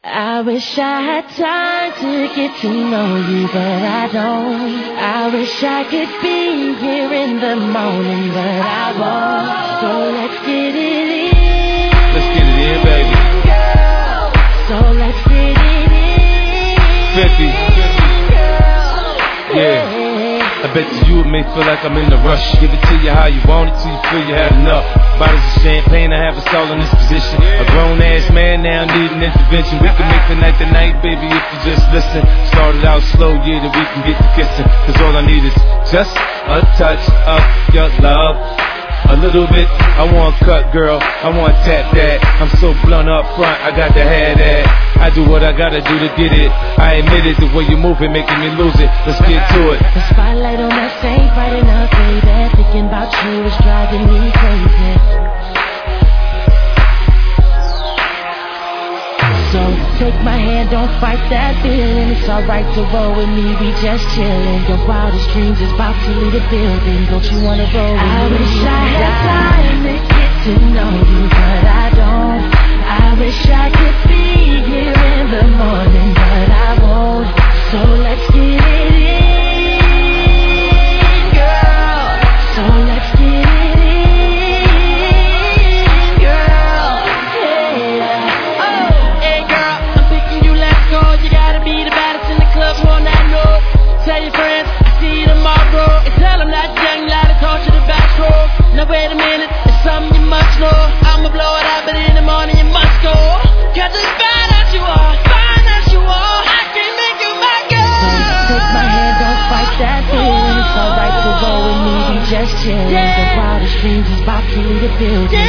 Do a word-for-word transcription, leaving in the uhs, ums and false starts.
I wish I had time to get to know you, but I don't. I wish I could be here in the morning, but I won't. So let's get it in. Let's get it in, baby. Girl. So let's get it in. fifty. Girl. Yeah. I bet you you may feel like I'm in a rush. Give it to you how you want it till you feel you had enough. Bottles of champagne, I have us all in this position. A grown ass man now needing intervention. We can make the night the night, baby, if you just listen. Started out slow, yeah, then we can get to kissing. Cause all I need is just a touch of your love. A little bit, I want cut, girl, I want tap that. I'm so blunt up front, I got to have that. I do what I gotta do to get it. I admit it, the way you move it, making me lose it. Let's get to it. The spotlight on that same Friday night, baby. Thinking about you is driving me crazy. So take my hand, don't fight that feeling. It's alright to roll with me, we just chillin'. Your wildest dreams is about to leave the building. Don't you wanna roll with me? I wish I had time to get to know you, but I don't. I wish I could be here in the morning, but I won't. So let's get it in, girl. So let's get it in, girl. Yeah. Oh, hey girl, I'm picking you, let's go. You gotta be the baddest in the club, one I know. Tell your friends, I see you tomorrow. And tell them that young lad I taught you the back stroke. Now wait a minute, it's something you must know. I'ma blow it up, but in the morning you must go. Cause as bad as you are, fine as you are, I can make you my girl. So take my hand, don't fight that feeling. It's alright to roll with me, we just chillin'. The wildest dreams is about to leave the building.